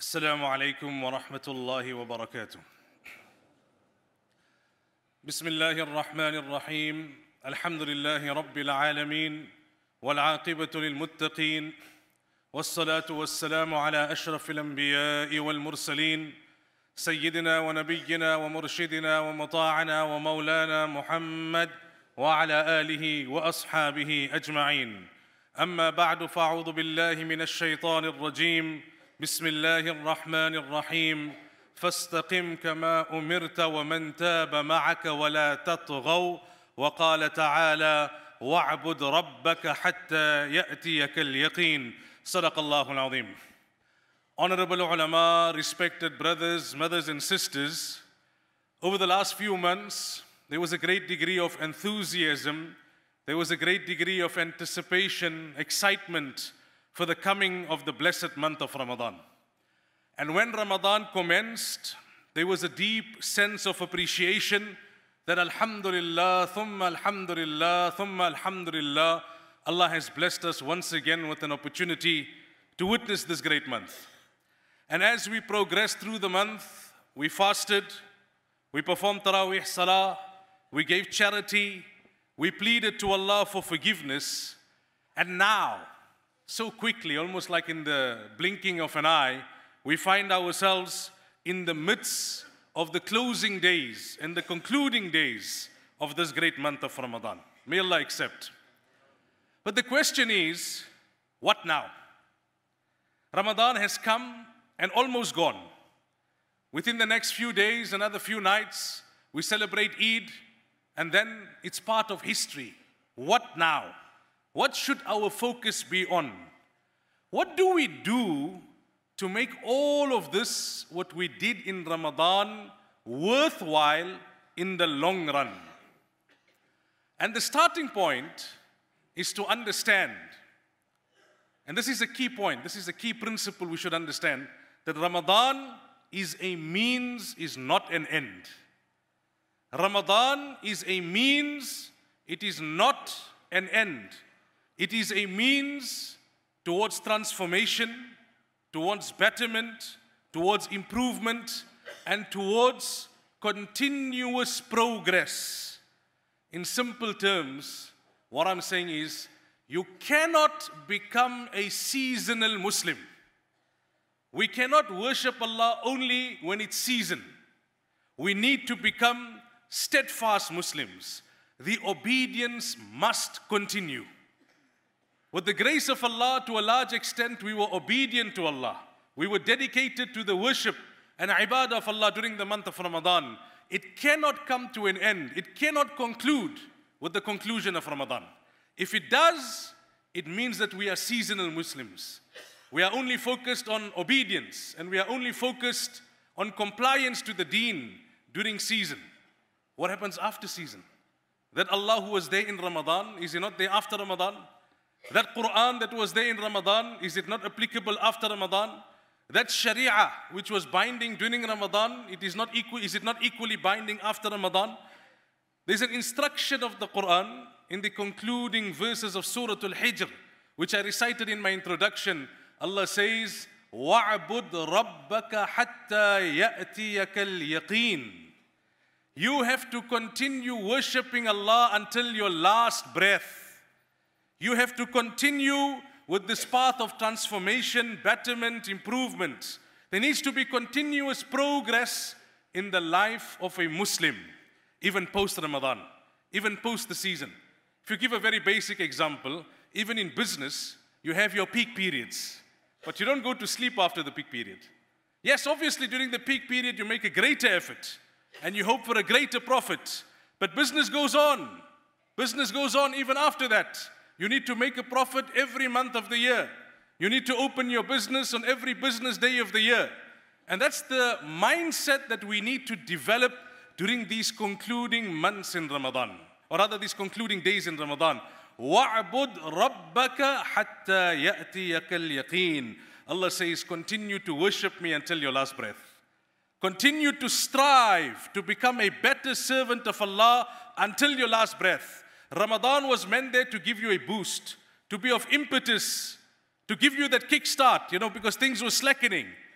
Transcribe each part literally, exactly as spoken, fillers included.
السلام عليكم ورحمة الله وبركاته. بسم الله الرحمن الرحيم. الحمد لله رب العالمين والعاقبة للمتقين والصلاة والسلام على أشرف الأنبياء والمرسلين سيدنا ونبينا ومرشدنا ومطاعنا ومولانا محمد وعلى آله وأصحابه أجمعين. أما بعد فأعوذ بالله من الشيطان الرجيم. بسم الله الرحمن الرحيم. فاستقم كما أمرت ومن تاب معك ولا تطغوا. وقال تعالى واعبد ربك حتى يأتيك اليقين. صدق الله العظيم. Honorable ulama, respected brothers, mothers and sisters, over the last few months, there was a great degree of enthusiasm, there was a great degree of anticipation, excitement for the coming of the blessed month of Ramadan. And when Ramadan commenced, there was a deep sense of appreciation that Alhamdulillah, Thumma Alhamdulillah, Thumma Alhamdulillah, Allah has blessed us once again with an opportunity to witness this great month. And as we progressed through the month, we fasted, we performed Taraweeh Salah, we gave charity, we pleaded to Allah for forgiveness, and now, so quickly, almost like in the blinking of an eye, we find ourselves in the midst of the closing days and the concluding days of this great month of Ramadan. May Allah accept. But the question is, what now? Ramadan has come and almost gone. Within the next few days, another few nights, we celebrate Eid, and then it's part of history. What now? What should our focus be on? What do we do to make all of this, what we did in Ramadan, worthwhile in the long run? And the starting point is to understand, and this is a key point, this is a key principle we should understand, that Ramadan is a means, is not an end. Ramadan is a means, it is not an end. It is a means towards transformation, towards betterment, towards improvement, and towards continuous progress. In simple terms, what I'm saying is, you cannot become a seasonal Muslim. We cannot worship Allah only when it's season. We need to become steadfast Muslims. The obedience must continue. With the grace of Allah, to a large extent, we were obedient to Allah. We were dedicated to the worship and ibadah of Allah during the month of Ramadan. It cannot come to an end. It cannot conclude with the conclusion of Ramadan. If it does, it means that we are seasonal Muslims. We are only focused on obedience, and we are only focused on compliance to the deen during season. What happens after season? That Allah who was there in Ramadan, is He not there after Ramadan? That Quran that was there in Ramadan, is it not applicable after Ramadan? That Sharia which was binding during Ramadan, it is not equal, is it not equally binding after Ramadan? There's an instruction of the Quran in the concluding verses of Surah Al-Hijr, which I recited in my introduction. Allah says, وَعْبُدْ رَبَّكَ حَتَّى يَأْتِيَكَ الْيَقِينَ. You have to continue worshipping Allah until your last breath. You have to continue with this path of transformation, betterment, improvement. There needs to be continuous progress in the life of a Muslim, even post-Ramadan, even post the season. If you give a very basic example, even in business, you have your peak periods, but you don't go to sleep after the peak period. Yes, obviously during the peak period, you make a greater effort and you hope for a greater profit, but business goes on. Business goes on even after that. You need to make a profit every month of the year. You need to open your business on every business day of the year. And that's the mindset that we need to develop during these concluding months in Ramadan, or rather these concluding days in Ramadan. وَعْبُدْ رَبَّكَ حَتَّى يَأْتِيَكَ الْيَقِينَ. Allah says, continue to worship me until your last breath. Continue to strive to become a better servant of Allah until your last breath. Ramadan was meant there to give you a boost, to be of impetus, to give you that kickstart, you know, because things were slackening.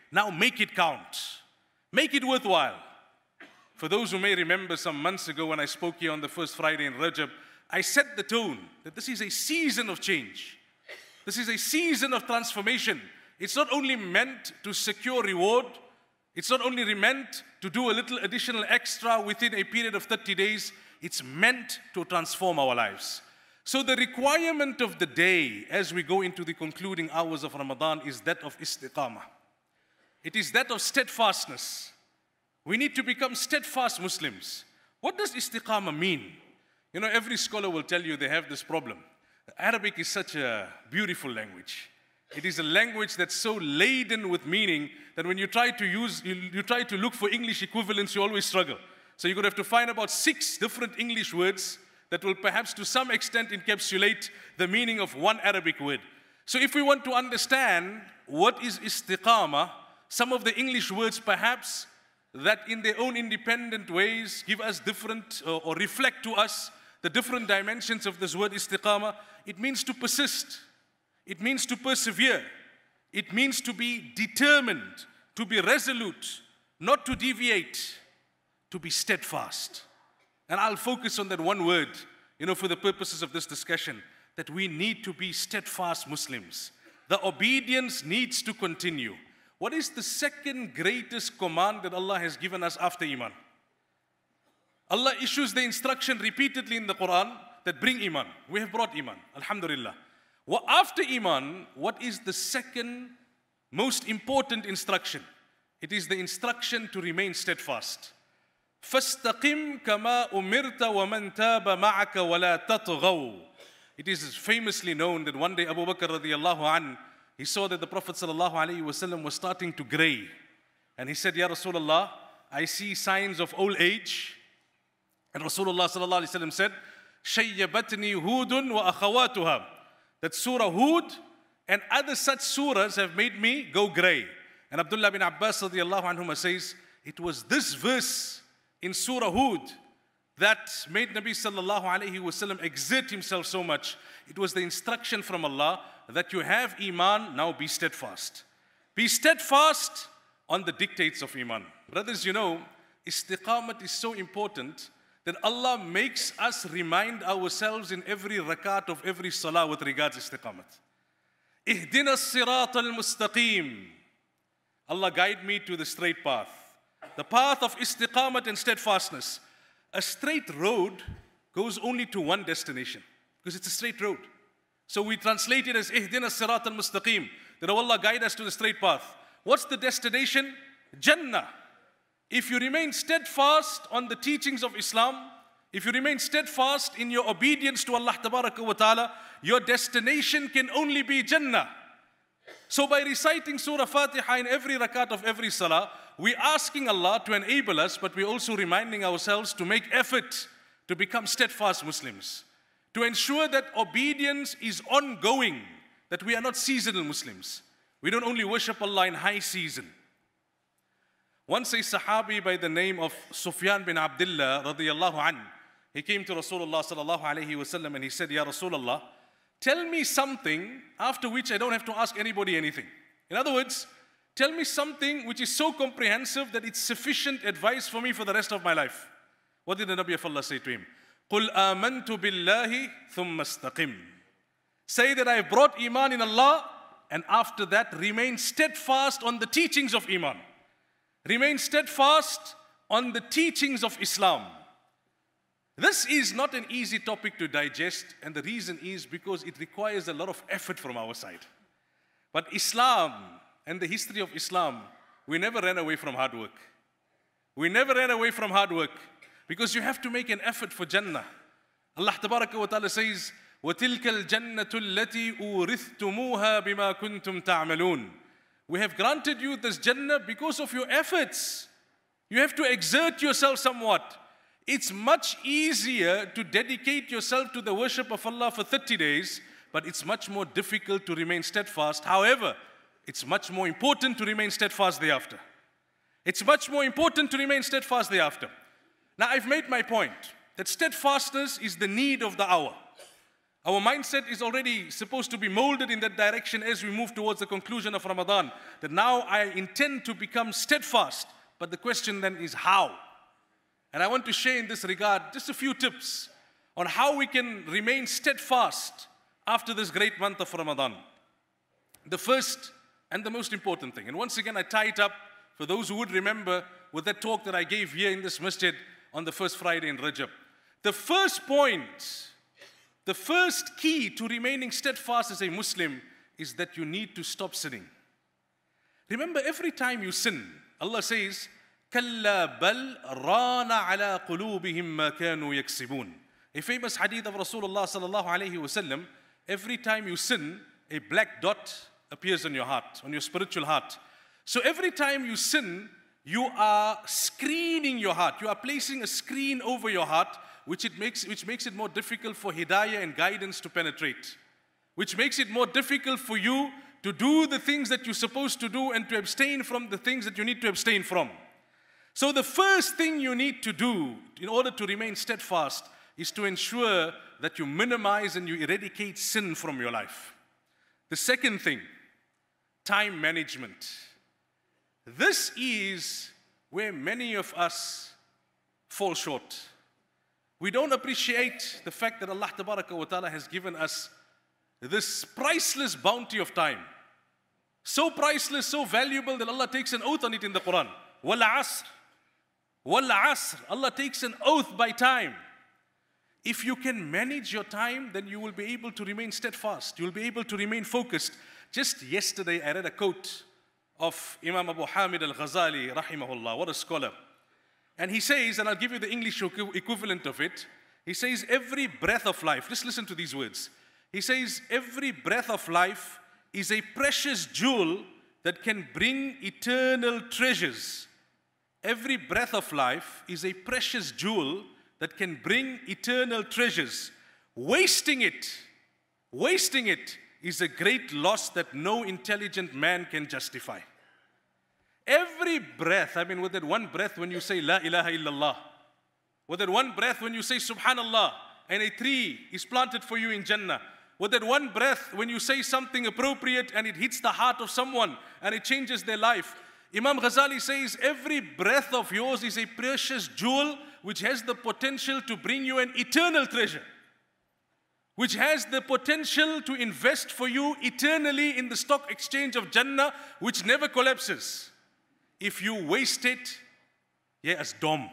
Now make it count. Make it worthwhile. For those who may remember some months ago when I spoke here on the first Friday in Rajab, I set the tone that this is a season of change. This is a season of transformation. It's not only meant to secure reward. It's not only meant to do a little additional extra within a period of thirty days. It's meant to transform our lives. So the requirement of the day as we go into the concluding hours of Ramadan is that of istiqamah. It is that of steadfastness. We need to become steadfast Muslims. What does istiqamah mean? You know, every scholar will tell you they have this problem. Arabic is such a beautiful language. It is a language that's so laden with meaning that when you try to use, you, you try to look for English equivalents, you always struggle. So you're going to have to find about six different English words that will perhaps to some extent encapsulate the meaning of one Arabic word. So if we want to understand what is istiqamah, some of the English words perhaps that in their own independent ways give us different uh, or reflect to us the different dimensions of this word istiqamah. It means to persist. It means to persevere. It means to be determined, to be resolute, not to deviate, to be steadfast. And I'll focus on that one word, you know, for the purposes of this discussion, that we need to be steadfast Muslims. The obedience needs to continue. What is the second greatest command that Allah has given us after Iman? Allah issues the instruction repeatedly in the Quran that bring Iman. We have brought Iman, alhamdulillah. Well, after Iman, what is the second most important instruction? It is the instruction to remain steadfast. فَاسْتَقِمْ كَمَا أُمِرْتَ وَمَنْ تَابَ مَعَكَ وَلَا تَطْغَوْا. It is famously known that one day Abu Bakr radiallahu anh, he saw that the Prophet sallallahu alayhi wasallam was starting to gray. And he said, Ya Rasulullah, I see signs of old age. And Rasulullah sallallahu alayhi wasallam said, شَيَّبَتْنِي هُودٌ وَأَخَوَاتُهَا. That Surah Hud and other such surahs have made me go gray. And Abdullah bin Abbas radiallahu anhuma says, it was this verse in Surah Hud that made Nabi sallallahu alayhi wasallam exert himself so much. It was the instruction from Allah that you have Iman, now be steadfast. Be steadfast on the dictates of Iman. Brothers, you know, istiqamat is so important that Allah makes us remind ourselves in every rakat of every salah with regards to istiqamat. Ihdina as-sirat al-mustaqim. Allah guide me to the straight path. The path of istiqamat and steadfastness. A straight road goes only to one destination because it's a straight road. So we translate it as Ihdina as-sirat al-mustaqim. That Allah guide us to the straight path. What's the destination? Jannah. If you remain steadfast on the teachings of Islam, if you remain steadfast in your obedience to Allah Tabaraka wa Ta'ala, your destination can only be Jannah. So by reciting Surah Fatiha in every rakat of every salah, we're asking Allah to enable us, but we're also reminding ourselves to make effort to become steadfast Muslims. To ensure that obedience is ongoing, that we are not seasonal Muslims. We don't only worship Allah in high season. Once a Sahabi by the name of Sufyan bin Abdullah radiyallahu anhu, he came to Rasulullah sallallahu alayhi wasallam and he said, Ya Rasulullah, tell me something after which I don't have to ask anybody anything. In other words, tell me something which is so comprehensive that it's sufficient advice for me for the rest of my life. What did the Nabi of Allah say to him? قُلْ آمَنْتُ بِاللَّهِ ثُمَّ اسْتَقِمْ. Say that I have brought Iman in Allah, and after that remain steadfast on the teachings of Iman. Remain steadfast on the teachings of Islam. This is not an easy topic to digest, and the reason is because it requires a lot of effort from our side. But Islam and the history of Islam, we never ran away from hard work. We never ran away from hard work because you have to make an effort for Jannah. Allah Tabaraka wa Ta'ala says, وَتِلْكَ الْجَنَّةُ الَّتِي أُورِثْتُمُوهَا بِمَا كُنْتُمْ تَعْمَلُونَ. We have granted you this Jannah because of your efforts. You have to exert yourself somewhat. It's much easier to dedicate yourself to the worship of Allah for thirty days, but it's much more difficult to remain steadfast. However, it's much more important to remain steadfast thereafter. It's much more important to remain steadfast thereafter. Now, I've made my point that steadfastness is the need of the hour. Our mindset is already supposed to be molded in that direction as we move towards the conclusion of Ramadan. That now I intend to become steadfast. But the question then is how? And I want to share in this regard just a few tips on how we can remain steadfast after this great month of Ramadan. The first and the most important thing, and once again I tie it up for those who would remember with that talk that I gave here in this masjid on the first Friday in Rajab. The first point, the first key to remaining steadfast as a Muslim is that you need to stop sinning. Remember, every time you sin, Allah says, كَلَّا بَلْ رَانَ عَلَىٰ قُلُوبِهِمْ مَا كَانُوا يَكْسِبُونَ. A famous hadith of Rasulullah sallallahu alayhi wa sallam, every time you sin, a black dot appears on your heart, on your spiritual heart. So every time you sin, you are screening your heart. You are placing a screen over your heart, which, it makes, which makes it more difficult for hidayah and guidance to penetrate. Which makes it more difficult for you to do the things that you're supposed to do and to abstain from the things that you need to abstain from. So the first thing you need to do in order to remain steadfast is to ensure that you minimize and you eradicate sin from your life. The second thing, time management. This is where many of us fall short. We don't appreciate the fact that Allah Tabaraka wa Ta'ala has given us this priceless bounty of time. So priceless, so valuable that Allah takes an oath on it in the Quran. Wal asr. Wal asr. Allah takes an oath by time. If you can manage your time, then you will be able to remain steadfast. You will be able to remain focused. Just yesterday, I read a quote of Imam Abu Hamid al-Ghazali, rahimahullah. What a scholar. And he says, and I'll give you the English equivalent of it. He says, every breath of life, just listen to these words. He says, every breath of life is a precious jewel that can bring eternal treasures. Every breath of life is a precious jewel that can bring eternal treasures. Wasting it, wasting it is a great loss that no intelligent man can justify. Every breath, I mean with that one breath when you say La ilaha illallah, with that one breath when you say Subhanallah, and a tree is planted for you in Jannah, with that one breath when you say something appropriate and it hits the heart of someone and it changes their life. Imam Ghazali says every breath of yours is a precious jewel which has the potential to bring you an eternal treasure, which has the potential to invest for you eternally in the stock exchange of Jannah, which never collapses. If you waste it, yeah, as dom,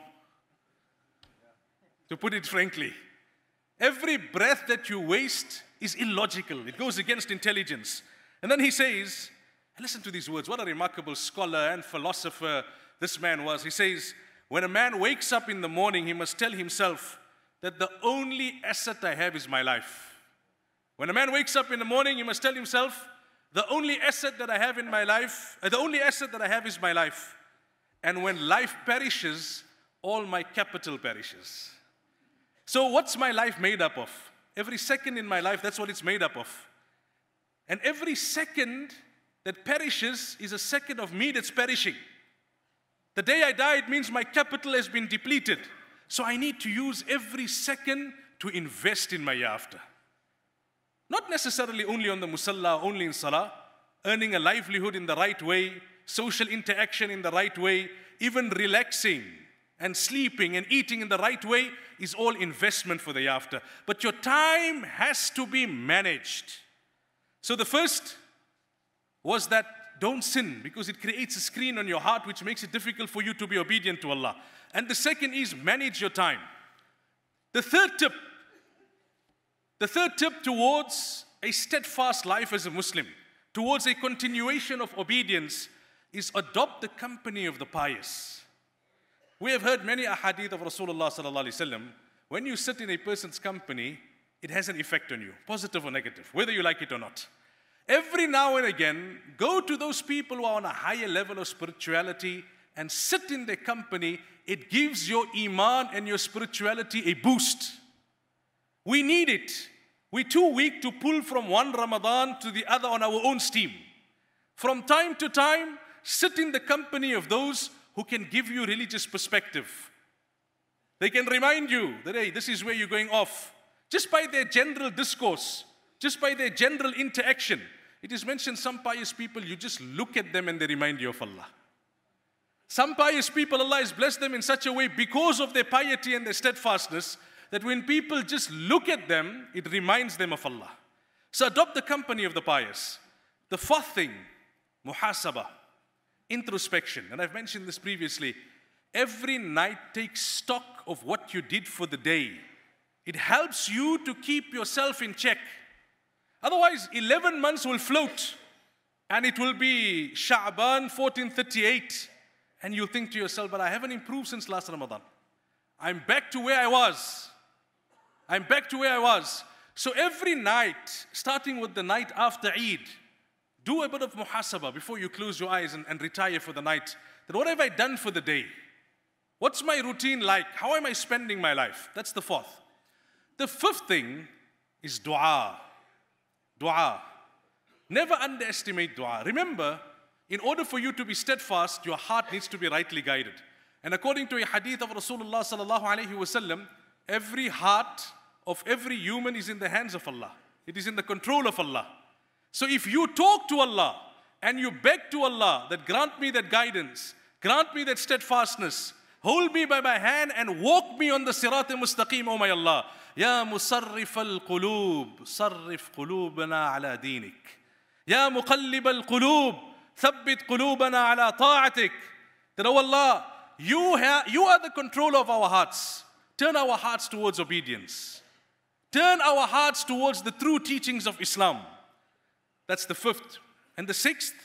to put it frankly. Every breath that you waste is illogical. It goes against intelligence. And then he says, listen to these words, what a remarkable scholar and philosopher this man was. He says, when a man wakes up in the morning, he must tell himself that the only asset I have is my life. When a man wakes up in the morning, he must tell himself, the only asset that I have in my life, uh, the only asset that I have is my life. And when life perishes, all my capital perishes. So what's my life made up of? Every second in my life, that's what it's made up of. And every second that perishes is a second of me that's perishing. The day I die, it means my capital has been depleted. So I need to use every second to invest in my after. Not necessarily only on the musalla, only in salah, earning a livelihood in the right way, social interaction in the right way, even relaxing and sleeping and eating in the right way is all investment for the after. But your time has to be managed. So the first was that don't sin, because it creates a screen on your heart which makes it difficult for you to be obedient to Allah. And the second is manage your time. The third tip, the third tip towards a steadfast life as a Muslim, towards a continuation of obedience, is adopt the company of the pious. We have heard many ahadith of Rasulullah sallallahu alaihi wasallam. When you sit in a person's company, it has an effect on you, positive or negative, whether you like it or not. Every now and again, go to those people who are on a higher level of spirituality and sit in their company. It gives your iman and your spirituality a boost. We need it. We're too weak to pull from one Ramadan to the other on our own steam. From time to time, sit in the company of those who can give you religious perspective. They can remind you that, hey, this is where you're going off. Just by their general discourse, just by their general interaction. It is mentioned some pious people, you just look at them and they remind you of Allah. Some pious people, Allah has blessed them in such a way because of their piety and their steadfastness that when people just look at them, it reminds them of Allah. So adopt the company of the pious. The fourth thing, muhasabah, introspection. And I've mentioned this previously. Every night take stock of what you did for the day. It helps you to keep yourself in check. Otherwise, eleven months will float and it will be Sha'ban fourteen thirty-eight. And you'll think to yourself, but I haven't improved since last Ramadan. I'm back to where I was. I'm back to where I was. So every night, starting with the night after Eid, do a bit of muhasabah before you close your eyes and, and retire for the night. That what have I done for the day? What's my routine like? How am I spending my life? That's the fourth. The fifth thing is dua. Dua. Never underestimate dua. Remember, in order for you to be steadfast, your heart needs to be rightly guided. And according to a hadith of Rasulullah sallallahu alaihi wasallam, every heart of every human is in the hands of Allah. It is in the control of Allah. So if you talk to Allah and you beg to Allah that grant me that guidance, grant me that steadfastness, hold me by my hand and walk me on the sirat al-mustaqim, oh my Allah. Ya musarrif al-qulub, sarrif qulubana ala dinik. Ya muqallib al-qulub, thabbit qulubana ala ta'atik. That, oh Allah, you, you are the controller of our hearts. Turn our hearts towards obedience. Turn our hearts towards the true teachings of Islam. That's the fifth. And the sixth,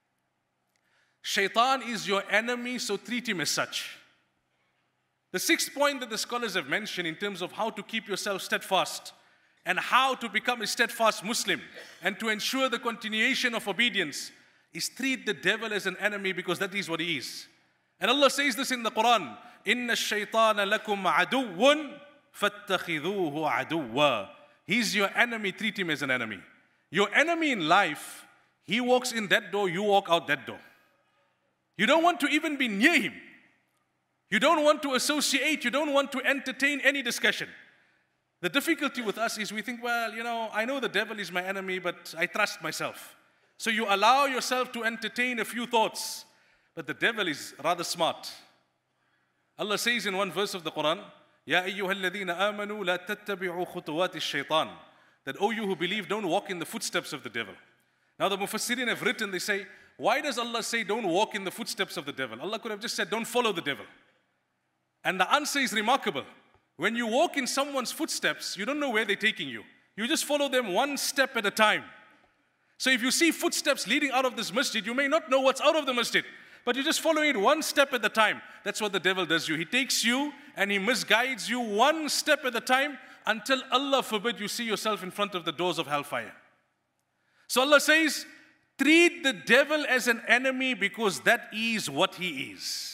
Shaitan is your enemy, so treat him as such. The sixth point that the scholars have mentioned in terms of how to keep yourself steadfast and how to become a steadfast Muslim and to ensure the continuation of obedience is treat the devil as an enemy, because that is what he is. And Allah says this in the Quran, إِنَّ الشَّيْطَانَ لَكُمْ عَدُوٌّ فَاتَّخِذُوهُ عَدُوًّا. He's your enemy, treat him as an enemy. Your enemy in life, he walks in that door, you walk out that door. You don't want to even be near him. You don't want to associate, you don't want to entertain any discussion. The difficulty with us is we think, well, you know, I know the devil is my enemy, but I trust myself. So you allow yourself to entertain a few thoughts. But the devil is rather smart. Allah says in one verse of the Quran, Ya ayyuha alladhina amanu la tattabi'u khutuwati shaitan. That, oh, you who believe, don't walk in the footsteps of the devil. Now the Mufassirin have written, they say, why does Allah say don't walk in the footsteps of the devil? Allah could have just said, don't follow the devil. And the answer is remarkable. When you walk in someone's footsteps, you don't know where they're taking you. You just follow them one step at a time. So if you see footsteps leading out of this masjid, you may not know what's out of the masjid, but you're just following it one step at a time. That's what the devil does you. He takes you and he misguides you one step at a time until, Allah forbid, you see yourself in front of the doors of hellfire. So Allah says, treat the devil as an enemy because that is what he is.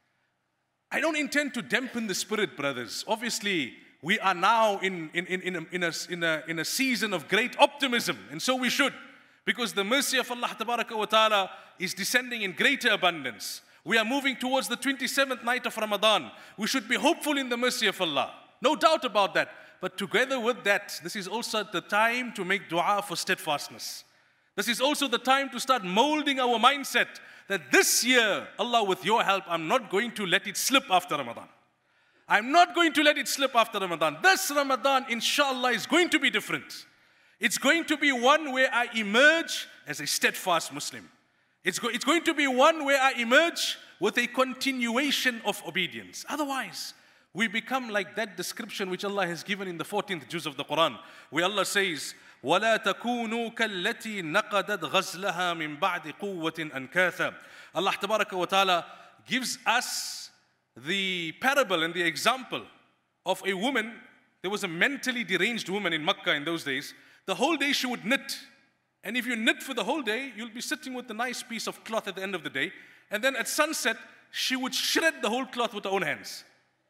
I don't intend to dampen the spirit, brothers. Obviously, we are now in, in, in, in, a, in, a, in, a, in a season of great optimism, and so we should. Because the mercy of Allah Tabaraka wa Ta'ala is descending in greater abundance. We are moving towards the twenty-seventh night of Ramadan. We should be hopeful in the mercy of Allah. No doubt about that. But together with that, this is also the time to make dua for steadfastness. This is also the time to start molding our mindset that this year, Allah, with your help, I'm not going to let it slip after Ramadan. I'm not going to let it slip after Ramadan. This Ramadan, inshallah, is going to be different. It's going to be one where I emerge as a steadfast Muslim. It's, go it's going to be one where I emerge with a continuation of obedience. Otherwise, we become like that description which Allah has given in the fourteenth juz of the Quran, where Allah says, وَلَا تَكُونُوا كَالَّتِي نَقَدَتْ غَزْلَهَا مِنْ بَعْدِ قُوَّةٍ أَنْكَاثًا. Allah Tabaraka wa Ta'ala gives us the parable and the example of a woman. There was a mentally deranged woman in Makkah in those days. The whole day she would knit. And if you knit for the whole day, you'll be sitting with a nice piece of cloth at the end of the day. And then at sunset, she would shred the whole cloth with her own hands,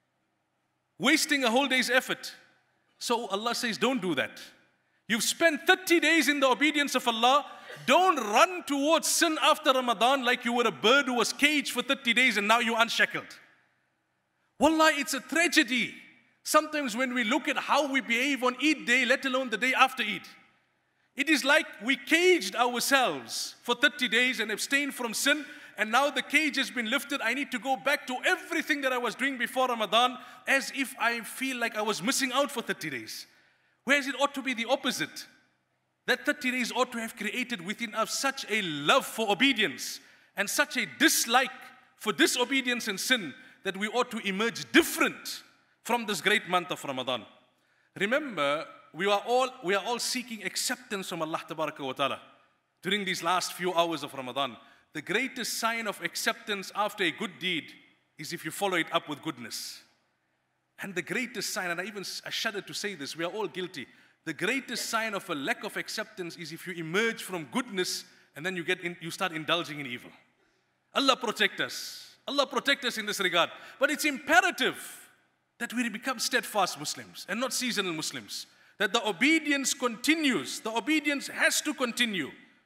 wasting a whole day's effort. So Allah says, don't do that. You've spent thirty days in the obedience of Allah. Don't run towards sin after Ramadan like you were a bird who was caged for thirty days and now you're unshackled. Wallah, it's a tragedy Sometimes when we look at how we behave on Eid day, let alone the day after Eid, it is like we caged ourselves for thirty days and abstained from sin, and now the cage has been lifted. I need to go back to everything that I was doing before Ramadan, as if I feel like I was missing out for thirty days. Whereas it ought to be the opposite. That thirty days ought to have created within us such a love for obedience and such a dislike for disobedience and sin that we ought to emerge different from this great month of Ramadan. Remember, we are all, we are all seeking acceptance from Allah wa ta'ala during these last few hours of Ramadan. The greatest sign of acceptance after a good deed is if you follow it up with goodness. And the greatest sign, and I even I shudder to say this, we are all guilty. The greatest sign of a lack of acceptance is if you emerge from goodness and then you get in, you start indulging in evil. Allah protect us. Allah protect us in this regard. But it's imperative that we become steadfast Muslims and not seasonal Muslims. That the obedience continues. The obedience has to continue.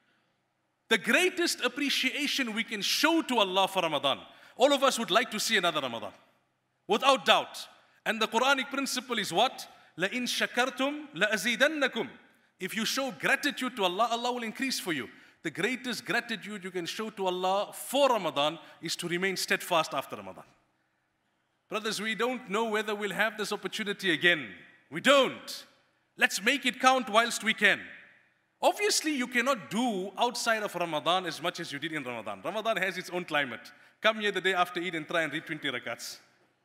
The greatest appreciation we can show to Allah for Ramadan. All of us would like to see another Ramadan, without doubt. And the Quranic principle is what? لَإِن شَكَرْتُمْ لَأَزِيدَنَّكُمْ. If you show gratitude to Allah, Allah will increase for you. The greatest gratitude you can show to Allah for Ramadan is to remain steadfast after Ramadan. Brothers, we don't know whether we'll have this opportunity again. We don't. Let's make it count whilst we can. Obviously, you cannot do outside of Ramadan as much as you did in Ramadan. Ramadan has its own climate. Come here the day after Eid and try and read twenty rakats.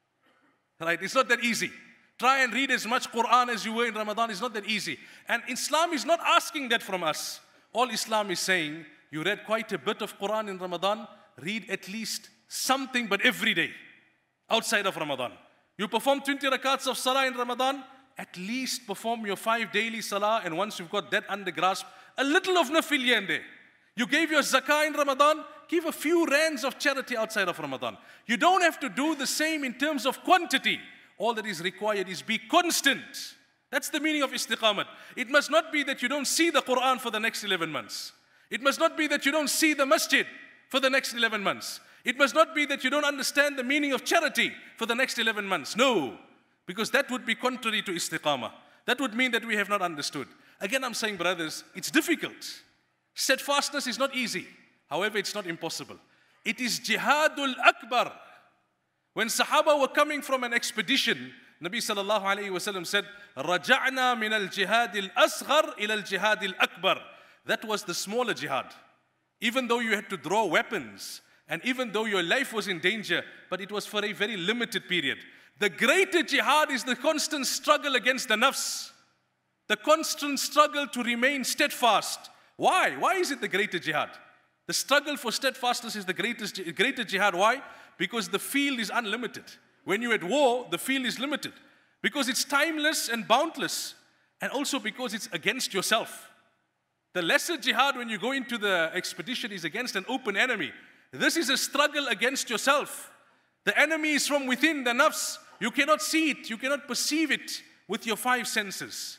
Right? It's not that easy. Try and read as much Quran as you were in Ramadan. It's not that easy. And Islam is not asking that from us. All Islam is saying, you read quite a bit of Quran in Ramadan, read at least something, but every day, outside of Ramadan. You perform twenty rakats of salah in Ramadan, at least perform your five daily salah, and once you've got that under grasp, a little of nafil here and there. You gave your zakah in Ramadan, give a few rands of charity outside of Ramadan. You don't have to do the same in terms of quantity. All that is required is be constant. That's the meaning of istiqamat. It must not be that you don't see the Quran for the next eleven months. It must not be that you don't see the masjid for the next eleven months. It must not be that you don't understand the meaning of charity for the next eleven months. No, because that would be contrary to istiqamah. That would mean that we have not understood. Again, I'm saying, brothers, it's difficult. Steadfastness is not easy. However, it's not impossible. It is jihadul akbar. When Sahaba were coming from an expedition, Nabi sallallahu alayhi wasallam said, "Raja'na min al-jihad al-asghar ila al-jihad al-akbar." That was the smaller jihad. Even though you had to draw weapons, and even though your life was in danger, but it was for a very limited period. The greater jihad is the constant struggle against the nafs. The constant struggle to remain steadfast. Why? Why is it the greater jihad? The struggle for steadfastness is the greatest, greater jihad. Why? Because the field is unlimited. When you're at war, the field is limited. Because it's timeless and boundless. And also because it's against yourself. The lesser jihad when you go into the expedition is against an open enemy. This is a struggle against yourself. The enemy is from within, the nafs. You cannot see it. You cannot perceive it with your five senses.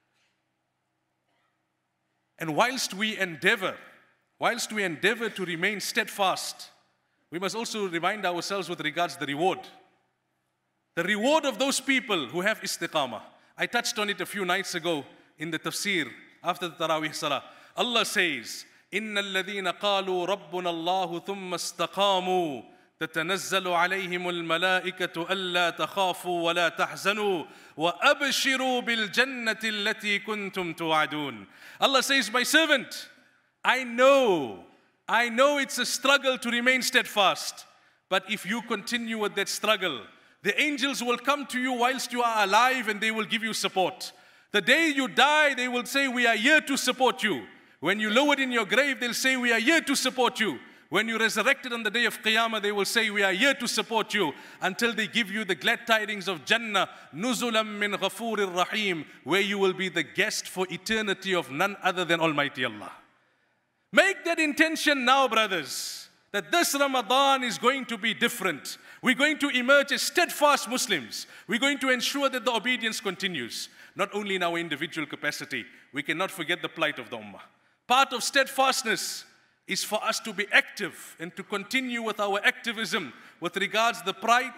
And whilst we endeavor, whilst we endeavor to remain steadfast, we must also remind ourselves with regards to the reward. The reward of those people who have istiqamah. I touched on it a few nights ago in the tafsir after the Taraweeh Salah. Allah says, إِنَّ الَّذِينَ قَالُوا رَبُّنَا اللَّهُ ثُمَّ اسْتَقَامُوا تَتَنَزَّلُ عَلَيْهِمُ الْمَلَائِكَةُ أَلَّا تَخَافُوا وَلَا تَحْزَنُوا وَأَبْشِرُوا بِالْجَنَّةِ الَّتِي كُنْتُمْ تُوعَدُونَ. Allah says, my servant, I know, I know it's a struggle to remain steadfast. But if you continue with that struggle, the angels will come to you whilst you are alive and they will give you support. The day you die, they will say, we are here to support you. When you lowered in your grave, they'll say, we are here to support you. When you resurrected on the day of Qiyamah, they will say, we are here to support you, until they give you the glad tidings of Jannah, Nuzulam min Ghafurir Rahim, where you will be the guest for eternity of none other than Almighty Allah. Make that intention now, brothers, that this Ramadan is going to be different. We're going to emerge as steadfast Muslims. We're going to ensure that the obedience continues, not only in our individual capacity. We cannot forget the plight of the Ummah. Part of steadfastness is for us to be active and to continue with our activism with regards to the plight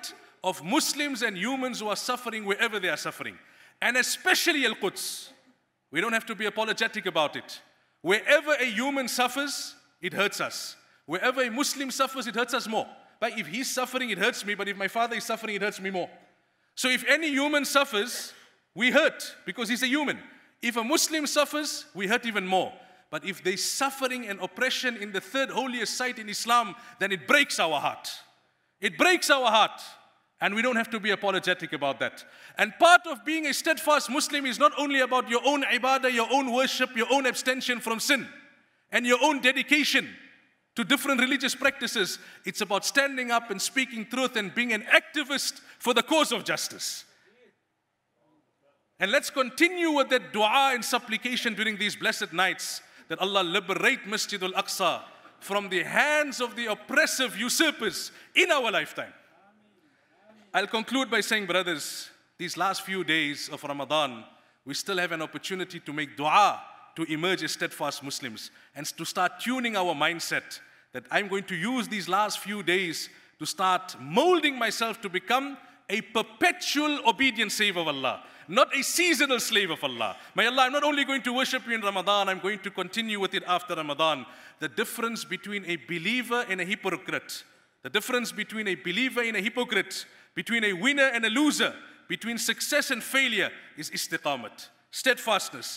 of Muslims and humans who are suffering wherever they are suffering. And especially Al-Quds. We don't have to be apologetic about it. Wherever a human suffers, it hurts us. Wherever a Muslim suffers, it hurts us more. But if he's suffering, it hurts me. But if my father is suffering, it hurts me more. So if any human suffers, we hurt because he's a human. If a Muslim suffers, we hurt even more. But if there's suffering and oppression in the third holiest site in Islam, then it breaks our heart. It breaks our heart. And we don't have to be apologetic about that. And part of being a steadfast Muslim is not only about your own ibadah, your own worship, your own abstention from sin, and your own dedication to different religious practices. It's about standing up and speaking truth and being an activist for the cause of justice. And let's continue with that dua and supplication during these blessed nights, that Allah liberate Masjid al-Aqsa from the hands of the oppressive usurpers in our lifetime. I'll conclude by saying, brothers, these last few days of Ramadan, we still have an opportunity to make dua to emerge as steadfast Muslims and to start tuning our mindset that I'm going to use these last few days to start molding myself to become a perpetual obedient slave of Allah, not a seasonal slave of Allah. May Allah, I'm not only going to worship you in Ramadan, I'm going to continue with it after Ramadan. The difference between a believer and a hypocrite, the difference between a believer and a hypocrite, between a winner and a loser, between success and failure is istiqamat, steadfastness.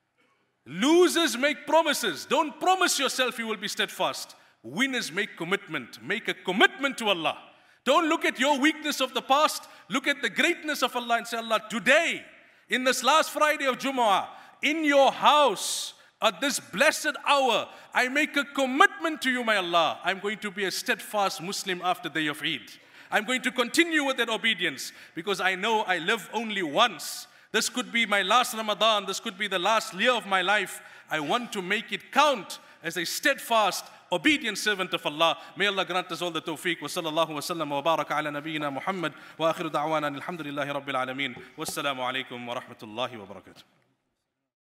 Losers make promises. Don't promise yourself you will be steadfast. Winners make commitment. Make a commitment to Allah. Don't look at your weakness of the past. Look at the greatness of Allah and say, Allah, today, in this last Friday of Jumu'ah, in your house, at this blessed hour, I make a commitment to you, my Allah. I'm going to be a steadfast Muslim after the day of Eid. I'm going to continue with that obedience because I know I live only once. This could be my last Ramadan. This could be the last year of my life. I want to make it count as a steadfast, obedient servant of Allah. May Allah grant us all the tawfiq. Wa sallallahu wa sallam wa baraka ala nabiyyina Muhammad. Wa akhiru da'wana alhamdulillahi rabbil alameen. Wassalamu alaikum wa rahmatullahi wa barakatuh.